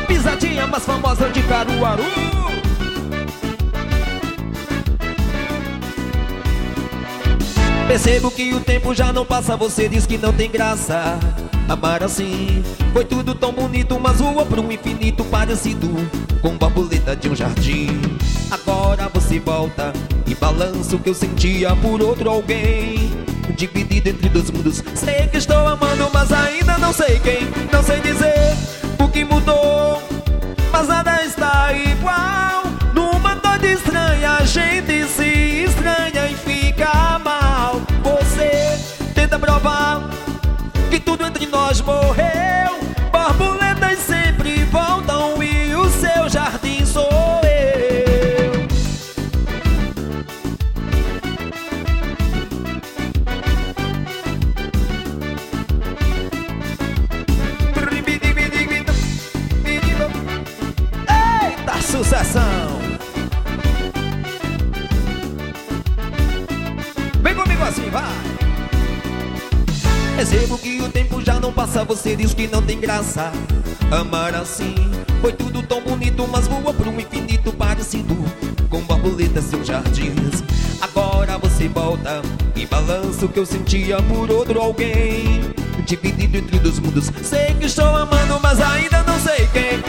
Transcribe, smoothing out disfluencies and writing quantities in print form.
pisadinha mais famosa de Caruaru. Percebo que o tempo já não passa, você diz que não tem graça. Amar assim foi tudo tão bonito, mas voa pro infinito parecido com borboleta de um jardim. Agora você volta e balança o que eu sentia por outro alguém, dividido entre dois mundos. Sei que estou amando, mas ainda não sei quem. Não sei dizer o que mudou, mas nada está igual. Numa noite estranha a gente se estranha e fica mal. Você tenta provar que tudo entre nós morreu. Borboletas sempre voltam e o seu jardim sou eu. Eita, sucessão! Vem comigo assim, vai! Percebo que o tempo já não passa, você diz que não tem graça. Amar assim foi tudo tão bonito, mas voa pro infinito parecido com borboletas em jardins. Agora você volta e balança o que eu sentia por outro alguém, dividido entre dois mundos. Sei que estou amando, mas ainda não sei quem.